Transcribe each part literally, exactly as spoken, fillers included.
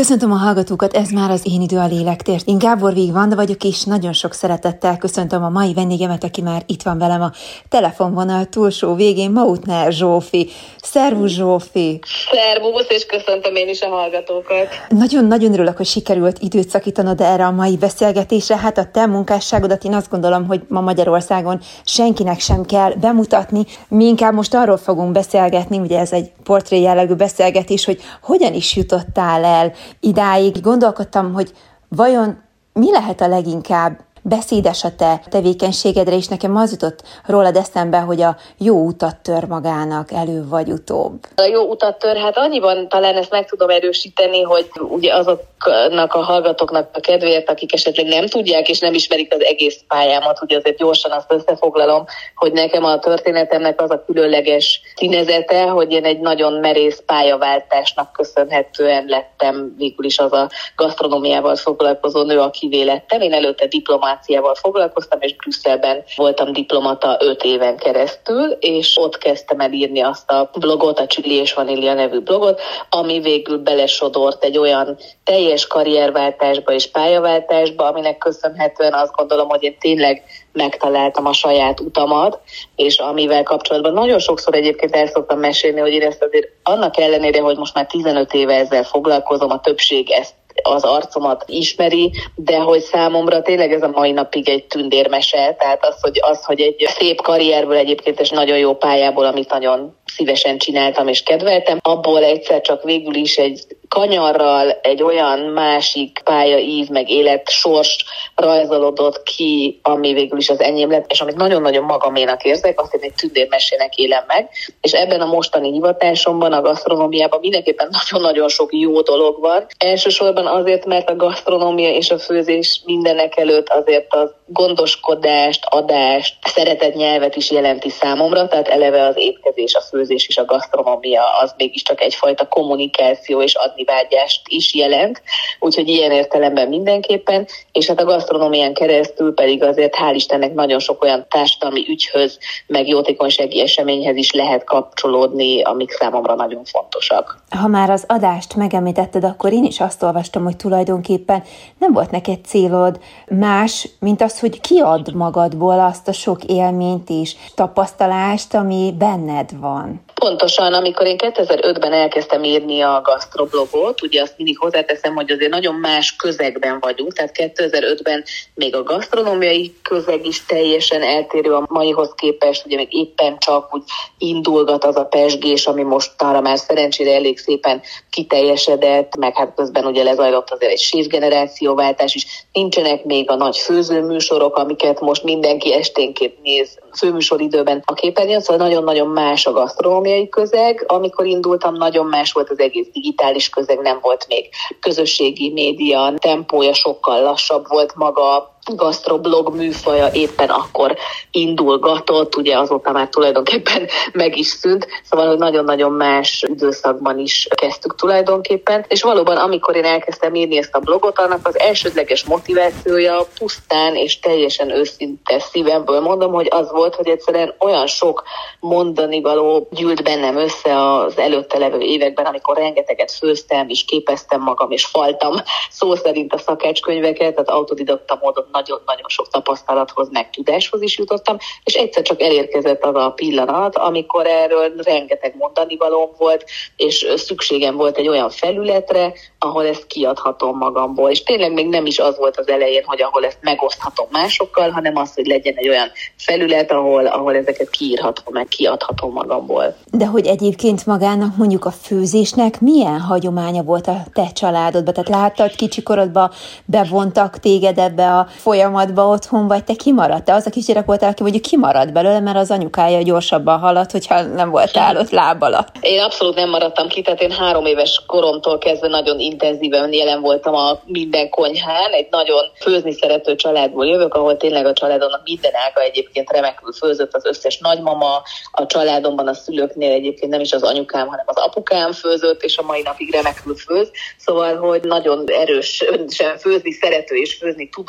Köszöntöm a hallgatókat, ez már az Én idő a lélektért. Én Gábor Víg Vanda vagyok, és nagyon sok szeretettel köszöntöm a mai vendégemet, aki már itt van velem a telefonvonal túlsó végén, Mautner Zsófi. Szervusz, Zsófi! Szervusz, és köszöntöm én is a hallgatókat. Nagyon-nagyon örülök, hogy sikerült időt szakítanod erre a mai beszélgetésre. Hát a te munkásságodat én azt gondolom, hogy ma Magyarországon senkinek sem kell bemutatni. Mi inkább most arról fogunk beszélgetni, ugye ez egy portré jellegű beszélgetés, hogy hogyan is jutottál el idáig. Gondolkodtam, hogy vajon mi lehet a leginkább beszédes a te tevékenységedre, és nekem az jutott rólad eszembe, hogy a jó utat tör magának elő vagy utóbb. A jó utat tör, hát annyiban talán ezt meg tudom erősíteni, hogy ugye azoknak a hallgatóknak a kedvéért, akik esetleg nem tudják és nem ismerik az egész pályámat, ugye azért gyorsan azt összefoglalom, hogy nekem a történetemnek az a különleges színezete, hogy én egy nagyon merész pályaváltásnak köszönhetően lettem végül is az a gasztronómiával foglalkozó nő, akivé lettem. Én előtte diplomát foglalkoztam, és Brüsszelben voltam diplomata öt éven keresztül, és ott kezdtem el írni azt a blogot, a Chili és Vanília nevű blogot, ami végül belesodort egy olyan teljes karrierváltásba és pályaváltásba, aminek köszönhetően azt gondolom, hogy én tényleg megtaláltam a saját utamat, és amivel kapcsolatban nagyon sokszor egyébként el szoktam mesélni, hogy én ezt azért annak ellenére, hogy most már tizenöt éve ezzel foglalkozom, a többség ezt az arcomat ismeri, de hogy számomra tényleg ez a mai napig egy tündérmese, tehát az, hogy, az, hogy egy szép karrierből egyébként és nagyon jó pályából, amit nagyon szívesen csináltam és kedveltem, abból egyszer csak végül is egy kanyarral egy olyan másik pályaív, meg életsors rajzolódott ki, ami végül is az enyém lett, és amit nagyon-nagyon magaménak érzek, azt én egy tündérmesének élem meg, és ebben a mostani hivatásomban, a gasztronómiában mindenképpen nagyon-nagyon sok jó dolog van. Elsősorban azért, mert a gasztronómia és a főzés mindenek előtt azért a gondoskodást, adást, szeretett nyelvet is jelenti számomra, tehát eleve az étkezés, a főzés és a gasztronómia az mégiscsak egyfajta kommunikáció és adnivágyást is jelent, úgyhogy ilyen értelemben mindenképpen, és hát a gasztronómián keresztül pedig azért hál' Istennek nagyon sok olyan társadalmi ügyhöz, meg jótékonysági eseményhez is lehet kapcsolódni, amik számomra nagyon fontosak. Ha már az adást megemlítetted, akkor én is azt olvastam, hogy tulajdonképpen nem volt neked célod más, mint az, hogy kiadd magadból azt a sok élményt és tapasztalást, ami benned van. Pontosan, amikor én kétezer-ötben elkezdtem írni a gasztroblogot, ugye azt mindig hozzáteszem, hogy azért nagyon más közegben vagyunk, tehát kétezer-ötben még a gasztronómiai közeg is teljesen eltérő a maihoz képest, ugye még éppen csak úgy indulgat az a pezsgés, ami mostanra már szerencsére elég szépen kiteljesedett, meg hát közben ugye lezajlott azért egy séfgenerációváltás is, nincsenek még a nagy főzőműsorok, amiket most mindenki esténként néz főműsoridőben a képernyőn, szóval nagyon-nagyon más a gasztronómiai közeg. Amikor indultam, nagyon más volt az egész digitális közeg, nem volt még közösségi média, tempója sokkal lassabb volt maga, gasztroblog műfaja éppen akkor indulgatott, ugye azóta már tulajdonképpen meg is szűnt, szóval hogy nagyon-nagyon más időszakban is kezdtük tulajdonképpen, és valóban amikor én elkezdtem írni ezt a blogot, annak az elsődleges motivációja pusztán és teljesen őszinte szívemből mondom, hogy az volt, hogy egyszerűen olyan sok mondani való gyűlt bennem össze az előtte levő években, amikor rengeteget főztem, és képeztem magam, és faltam szó szerint a szakácskönyveket, tehát autodidakta módon nagyon-nagyon sok tapasztalathoz, meg tudáshoz is jutottam, és egyszer csak elérkezett az a pillanat, amikor erről rengeteg mondanivalóm volt, és szükségem volt egy olyan felületre, ahol ezt kiadhatom magamból. És tényleg még nem is az volt az elején, hogy ahol ezt megoszthatom másokkal, hanem az, hogy legyen egy olyan felület, ahol, ahol ezeket kiírhatom, meg kiadhatom magamból. De hogy egyébként magának mondjuk a főzésnek milyen hagyománya volt a te családodban? Tehát láttad kicsikorodban, bevontak téged ebbe a folyamatba otthon, vagy te kimaradtál? Te az a kisgyerek voltál, aki mondjuk kimaradt belőle, mert az anyukája gyorsabban haladt, hogyha nem voltál ott láb alatt. Én abszolút nem maradtam ki, tehát én három éves koromtól kezdve nagyon intenzíven jelen voltam a minden konyhán. Egy nagyon főzni szerető családból jövök, ahol tényleg a családomnak minden ága egyébként remekül főzött, az összes nagymama, a családomban a szülőknél egyébként nem is az anyukám, hanem az apukám főzött, és a mai napig remekül főz. Szóval, hogy nagyon erősen főzni szerető és főzni tudó család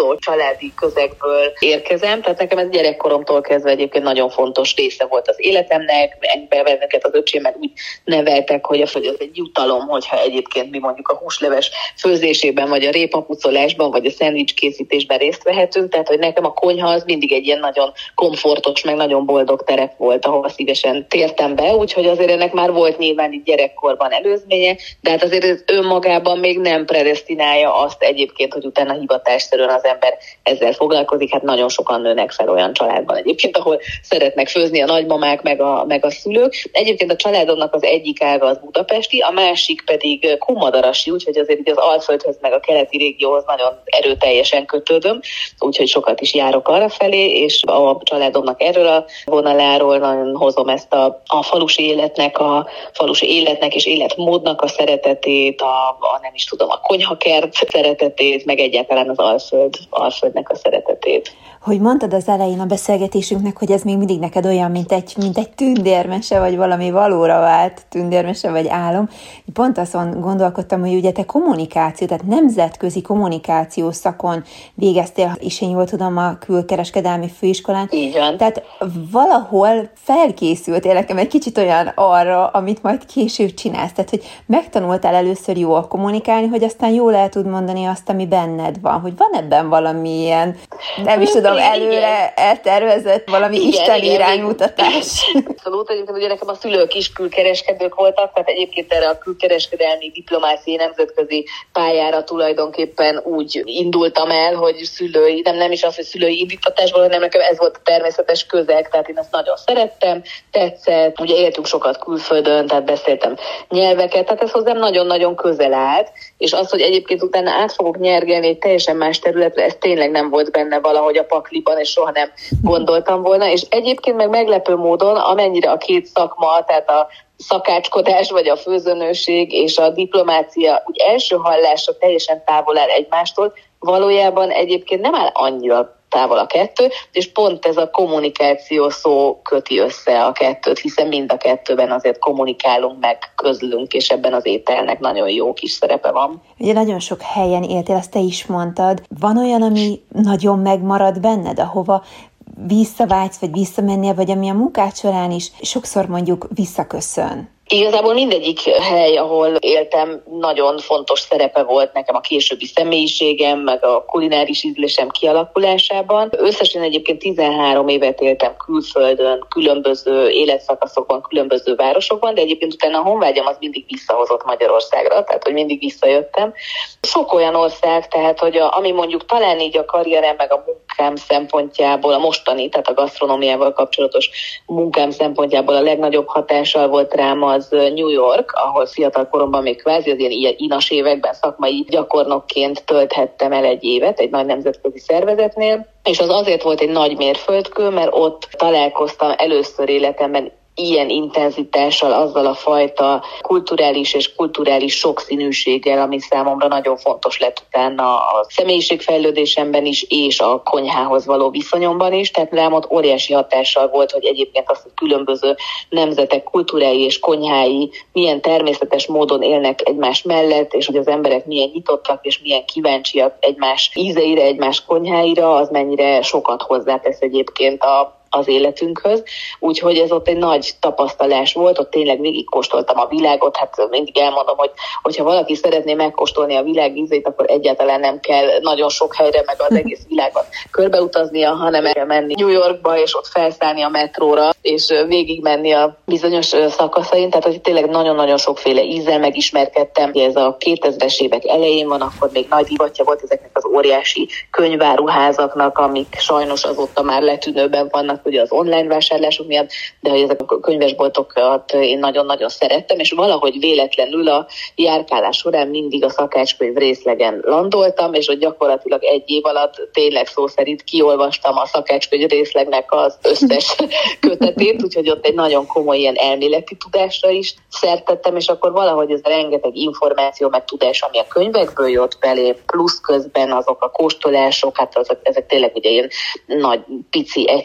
családi közegből érkezem, tehát nekem ez gyerekkoromtól kezdve egyébként nagyon fontos része volt az életemnek, bennünket az öcsémmel úgy neveltek, hogy az egy jutalom, hogyha egyébként mi mondjuk a húsleves főzésében, vagy a répapucolásban, vagy a szendvics készítésben részt vehetünk, tehát hogy nekem a konyha az mindig egy ilyen nagyon komfortos, meg nagyon boldog terep volt, ahova szívesen tértem be, úgyhogy azért ennek már volt nyilván így gyerekkorban előzménye, de hát azért ez önmagában még nem predesztinálja azt egyébként, hogy utána hivatásszerűen az ember ezzel foglalkozik. Hát nagyon sokan nőnek fel olyan családban egyébként, ahol szeretnek főzni a nagymamák, meg a, meg a szülők. Egyébként a családomnak az egyik ága az budapesti, a másik pedig Kunmadarasi, úgyhogy azért így az Alföldhöz, meg a keleti régióhoz nagyon erőteljesen kötődöm, úgyhogy sokat is járok arra felé, és a családomnak erről a vonaláról nagyon hozom ezt a, a falusi életnek, a falusi életnek és életmódnak a szeretetét, a, a nem is tudom, a konyhakert szeretetét, meg egyáltalán az Alföld, Alföldnek a szeretetét. Hogy mondtad az elején a beszélgetésünknek, hogy ez még mindig neked olyan, mint egy, mint egy tündérmese, vagy valami valóra vált tündérmese, vagy álom. Pont azon gondolkodtam, hogy ugye te kommunikáció, tehát nemzetközi kommunikáció szakon végeztél, és én jól tudom, a külkereskedelmi főiskolán. Így van. Tehát valahol felkészültél nekem egy kicsit olyan arra, amit majd később csinálsz. Tehát, hogy megtanultál először jól kommunikálni, hogy aztán jól el tud mondani azt, ami benned van. Hogy van ebben valami ilyen, nem is tudom, előre eltervezett valami igen, isteni igen, iránymutatás. Abszolút, egyébként ugye nekem a szülők is külkereskedők voltak, tehát egyébként erre a külkereskedelmi diplomáciai nemzetközi pályára tulajdonképpen úgy indultam el, hogy szülői, nem, nem is az, hogy szülői indítatásból, hanem nekem ez volt a természetes közeg, tehát én ezt nagyon szerettem, tetszett, ugye éltünk sokat külföldön, tehát beszéltem nyelveket, tehát ez hozzám nagyon-nagyon közel állt, és az, hogy egyébként utána át fogok nyergelni egy teljesen más területre, ez tényleg nem volt benne valahogy a pakliban, és soha nem gondoltam volna, és egyébként meg meglepő módon, amennyire a két szakma, tehát a szakácskodás, vagy a főzőnőség és a diplomácia úgy első hallásra teljesen távol áll egymástól, valójában egyébként nem áll annyira távol a kettő, és pont ez a kommunikáció szó köti össze a kettőt, hiszen mind a kettőben azért kommunikálunk, meg közlünk, és ebben az ételnek nagyon jó kis szerepe van. Ugye nagyon sok helyen éltél, azt te is mondtad. Van olyan, ami nagyon megmarad benned, ahova visszavágysz, vagy visszamennél, vagy ami a munkád során is sokszor mondjuk visszaköszön? Igazából mindegyik hely, ahol éltem, nagyon fontos szerepe volt nekem a későbbi személyiségem, meg a kulináris ízlésem kialakulásában. Összesen egyébként tizenhárom évet éltem külföldön, különböző életszakaszokban, különböző városokban, de egyébként utána a honvágyam az mindig visszahozott Magyarországra, tehát hogy mindig visszajöttem. Sok olyan ország, tehát hogy a, ami mondjuk talán így a karrierem, meg a munkám szempontjából, a mostani, tehát a gasztronómiával kapcsolatos munkám szempontjából a legnagyobb hatással volt rám az New York, ahol fiatal koromban még kvázi az ilyen inas években szakmai gyakornokként tölthettem el egy évet egy nagy nemzetközi szervezetnél, és az azért volt egy nagy mérföldkő, mert ott találkoztam először életemben ilyen intenzitással, azzal a fajta kulturális és kulturális sokszínűséggel, ami számomra nagyon fontos lett utána a személyiségfejlődésemben is, és a konyhához való viszonyomban is. Tehát rám ott óriási hatással volt, hogy egyébként az, hogy különböző nemzetek kultúrái és konyhái milyen természetes módon élnek egymás mellett, és hogy az emberek milyen nyitottak és milyen kíváncsiak egymás ízeire, egymás konyháira, az mennyire sokat hozzátesz egyébként a az életünkhöz, úgyhogy ez ott egy nagy tapasztalás volt, ott tényleg végigkóstoltam a világot, hát mindig elmondom, hogy hogyha valaki szeretné megkóstolni a világ ízét, akkor egyáltalán nem kell nagyon sok helyre, meg az egész világot körbeutaznia, hanem el kell menni New Yorkba, és ott felszállni a metróra, és végig menni a bizonyos szakaszain, tehát hogy tényleg nagyon-nagyon sokféle ízzel megismerkedtem. Ez a kétezres évek elején van, akkor még nagy divatja volt ezeknek az óriási könyváruházaknak, amik sajnos azóta már letűnőben vannak, ugye az online vásárlások miatt, de hogy ezek a könyvesboltokat én nagyon-nagyon szerettem, és valahogy véletlenül a járkálás során mindig a szakácskönyv részlegen landoltam, és hogy gyakorlatilag egy év alatt tényleg szó szerint kiolvastam a szakácskönyv részlegnek az összes kötetét, úgyhogy ott egy nagyon komoly ilyen elméleti tudásra is szertettem, és akkor valahogy ez a rengeteg információ, meg tudás, ami a könyvekből jött belé, plusz közben azok a kóstolások, hát azok, ezek tényleg ugye ilyen nagy, pici, egyszerű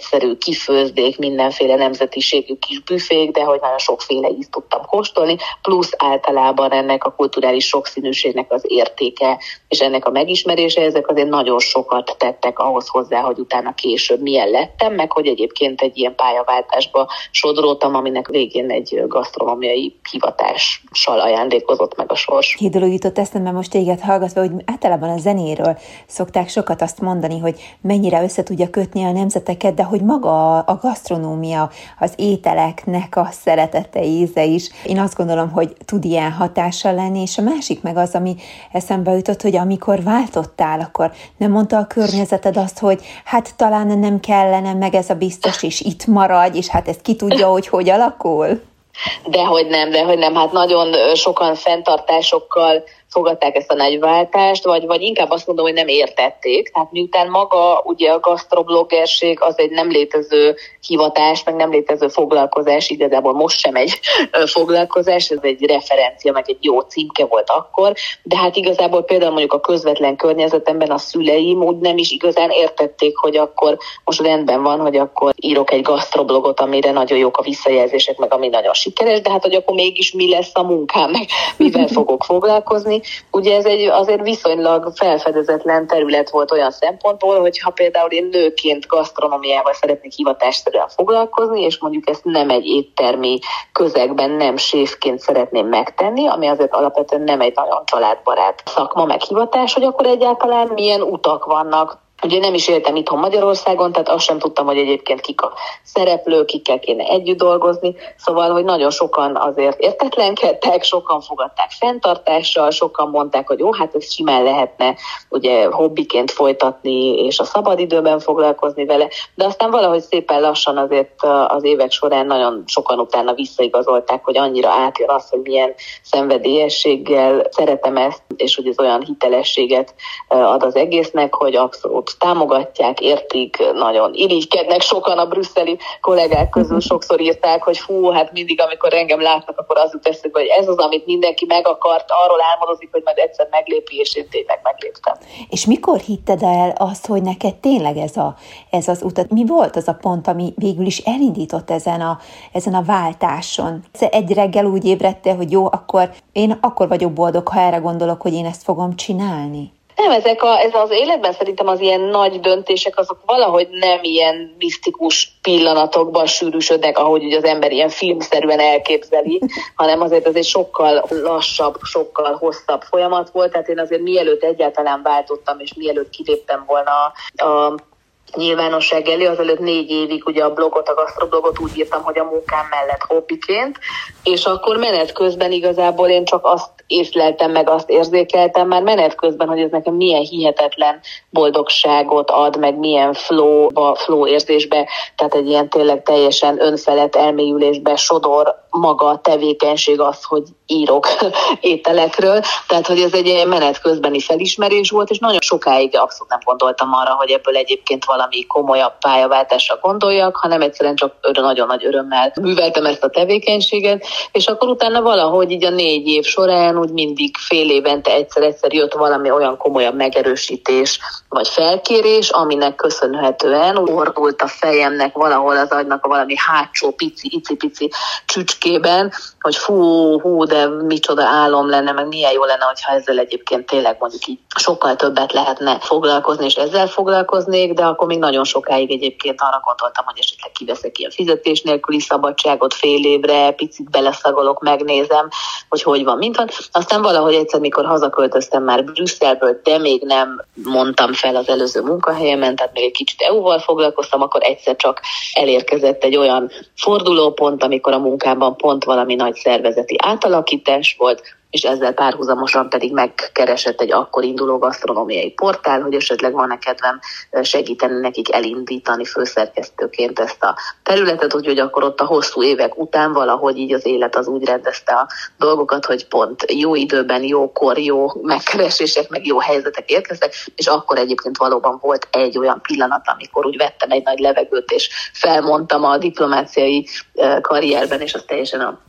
kifőzdék, mindenféle nemzetiségű kis büfék, de hogy nagyon sokféle ízt tudtam kóstolni, plusz általában ennek a kulturális sokszínűségnek az értéke, és ennek a megismerése, ezek azért nagyon sokat tettek ahhoz hozzá, hogy utána később milyen lettem, meg hogy egyébként egy ilyen pályaváltásba sodródtam, aminek végén egy gasztronómiai hivatással ajándékozott meg a sors. Két dolog jutott eszembe most téged hallgatva, hogy általában a zenéről szokták sokat azt mondani, hogy mennyire össze tudja kötni a nemzeteket, de hogy maga a gasztronómia, az ételeknek a szeretete, íze is, én azt gondolom, hogy tud ilyen hatással lenni, és a másik meg az, ami eszembe jutott, hogy amikor váltottál, akkor nem mondta a környezeted azt, hogy hát talán nem kellene, meg ez a biztos is itt maradj, és hát ezt ki tudja, hogy hogy alakul? Dehogy nem, dehogy nem. Hát nagyon sokan fenntartásokkal fogadták ezt a nagy váltást, vagy, vagy inkább azt mondom, hogy nem értették. Tehát miután maga ugye a gasztrobloggerség az egy nem létező hivatás, meg nem létező foglalkozás, igazából most sem egy foglalkozás, ez egy referencia, meg egy jó címke volt akkor, de hát igazából például mondjuk a közvetlen környezetemben a szüleim úgy nem is igazán értették, hogy akkor most rendben van, hogy akkor írok egy gasztroblogot, amire nagyon jók a visszajelzések, meg ami nagyon sikeres, de hát hogy akkor mégis mi lesz a munkám, meg mivel fogok foglalkozni. Ugye ez egy azért viszonylag felfedezetlen terület volt olyan szempontból, hogy ha például én nőként gasztronómiával szeretnék hivatásszerűen foglalkozni, és mondjuk ezt nem egy éttermi közegben, nem séfként szeretném megtenni, ami azért alapvetően nem egy nagyon családbarát szakma, meg hivatás, hogy akkor egyáltalán milyen utak vannak. Ugye nem is éltem itthon Magyarországon, tehát azt sem tudtam, hogy egyébként kik a szereplők, kikkel kéne együtt dolgozni, szóval, hogy nagyon sokan azért értetlenkedtek, sokan fogadták fenntartással, sokan mondták, hogy jó, hát ez simán lehetne ugye hobbiként folytatni, és a szabadidőben foglalkozni vele, de aztán valahogy szépen lassan azért az évek során nagyon sokan utána visszaigazolták, hogy annyira átjön az, hogy milyen szenvedélyességgel szeretem ezt, és hogy ez olyan hitelességet ad az egésznek, hogy abszolút támogatják, értik, nagyon irigykednek sokan a brüsszeli kollégák közül, sokszor írták, hogy fú, hát mindig, amikor engem látnak, akkor az jut eszükbe, hogy ez az, amit mindenki meg akart, arról álmodozik, hogy majd egyszer meglépi, és én tényleg megléptem. És mikor hitted el azt, hogy neked tényleg ez, a, ez az utat? Mi volt az a pont, ami végül is elindított ezen a, ezen a váltáson? Egy reggel úgy ébredtél, hogy jó, akkor én akkor vagyok boldog, ha erre gondolok, hogy én ezt fogom csinálni. Nem, ezek a, ez az életben szerintem az ilyen nagy döntések, azok valahogy nem ilyen misztikus pillanatokban sűrűsödnek, ahogy ugye az ember ilyen filmszerűen elképzeli, hanem azért ez egy sokkal lassabb, sokkal hosszabb folyamat volt, tehát én azért mielőtt egyáltalán váltottam, és mielőtt kiléptem volna a nyilvánosság elé, azelőtt négy évig ugye a blogot, a gasztroblogot úgy írtam, hogy a munkám mellett hobbiként, és akkor menet közben igazából én csak azt észleltem, meg azt érzékeltem már menet közben, hogy ez nekem milyen hihetetlen boldogságot ad, meg milyen flow-ba, flow érzésbe, tehát egy ilyen tényleg teljesen önfelett elmélyülésbe sodor maga a tevékenység az, hogy írok ételekről, tehát hogy ez egy ilyen menet közbeni felismerés volt, és nagyon sokáig abszolút nem gondoltam arra, hogy ebből egyébként valami komolyabb pályaváltásra gondoljak, hanem egyszerűen csak nagyon nagy örömmel műveltem ezt a tevékenységet, és akkor utána valahogy így a négy év során úgy mindig fél évente egyszer-egyszer jött valami olyan komolyabb megerősítés, vagy felkérés, aminek köszönhetően ordult a fejemnek valahol az agynak a valami hátsó pici, icipici csücskében, hogy fú, hú, de micsoda álom lenne, meg milyen jó lenne, hogyha ezzel egyébként tényleg mondjuk így sokkal többet lehetne foglalkozni, és ezzel foglalkoznék, de akkor még nagyon sokáig egyébként arra gondoltam, hogy esetleg kiveszek ilyen fizetés nélküli szabadságot fél évre, picit beleszagolok, megnézem, hogy hogy van, mint van. Aztán valahogy egyszer, mikor hazaköltöztem már Brüsszelből, de még nem mondtam fel az előző munkahelyemen, tehát még egy kicsit é u-val foglalkoztam, akkor egyszer csak elérkezett egy olyan fordulópont, amikor a munkában pont valami nagy szervezeti átalakítás volt, és ezzel párhuzamosan pedig megkeresett egy akkor induló gasztronómiai portál, hogy esetleg van-e kedvem segíteni nekik elindítani főszerkesztőként ezt a területet, úgyhogy akkor ott a hosszú évek után valahogy így az élet az úgy rendezte a dolgokat, hogy pont jó időben, jókor, jó megkeresések, meg jó helyzetek érkeztek, és akkor egyébként valóban volt egy olyan pillanat, amikor úgy vettem egy nagy levegőt, és felmondtam a diplomáciai karrierben, és az teljesen a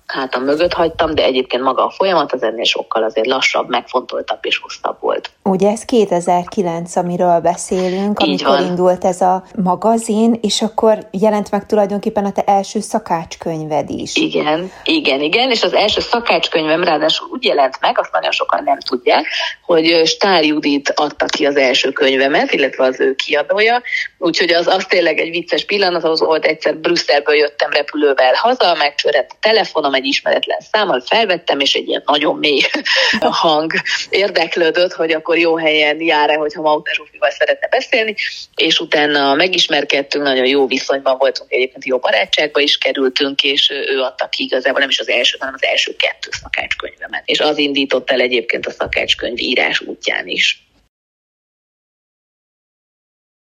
hátam mögött hagytam, de egyébként maga a folyamat az ennél sokkal azért lassabb, megfontoltabb és hosszabb volt. Ugye ez kétezer-kilenc, amiről beszélünk, Így amikor van. indult ez a magazin, és akkor jelent meg tulajdonképpen a te első szakácskönyved is. Igen, igen, igen, és az első szakácskönyvem ráadásul úgy jelent meg, azt nagyon sokan nem tudják, hogy Stál Judit adta ki az első könyvemet, illetve az ő kiadója, úgyhogy az, az tényleg egy vicces pillanat, az volt, egyszer Brüsszelből jöttem repülővel haza, megcsörett a telefonom, egy ismeretlen számmal felvettem, és egy ilyen nagyon mély hang érdeklődött, hogy akkor jó helyen jár-e, hogyha Mautner Zsófival szeretne beszélni, és utána megismerkedtünk, nagyon jó viszonyban voltunk, egyébként jó barátságba is kerültünk, és ő adta ki igazából nem is az első, hanem az első kettő szakácskönyvemet. És az indított el egyébként a szakácskönyv írás útján is.